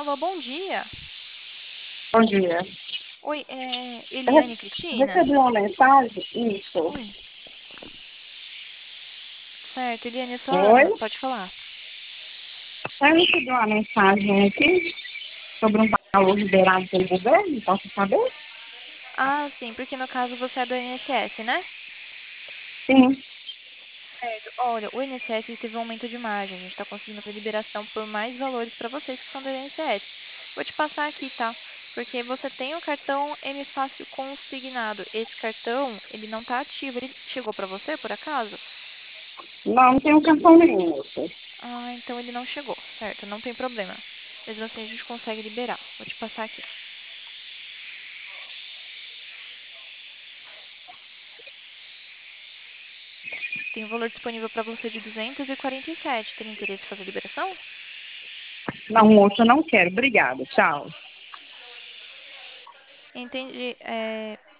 Alô, bom dia. Bom dia. Oi, é Eu Eliane Cristina? recebi uma mensagem, isso. Oi. Certo, Eliane, é sua Oi? Ana. Pode falar. Eu recebi uma mensagem aqui sobre um valor liberado pelo governo, posso saber? Ah, sim, porque no caso você é do INSS, né? Sim. Certo. Olha, o INSS teve um aumento de margem. A gente está conseguindo abrir liberação por mais valores para vocês que são do INSS. Vou te passar aqui, tá? Porque você tem o cartão M Fácil consignado. Esse cartão, ele não tá ativo. Ele chegou para você, por acaso? Não, não tenho cartão nenhum, moça. Ah, então ele não chegou, certo? Não tem problema. Mesmo assim, a gente consegue liberar. Vou te passar aqui. Tem um valor disponível para você de 247. Teria interesse em fazer a liberação? Não, moça, eu não quero. Obrigada. Tchau. Entendi.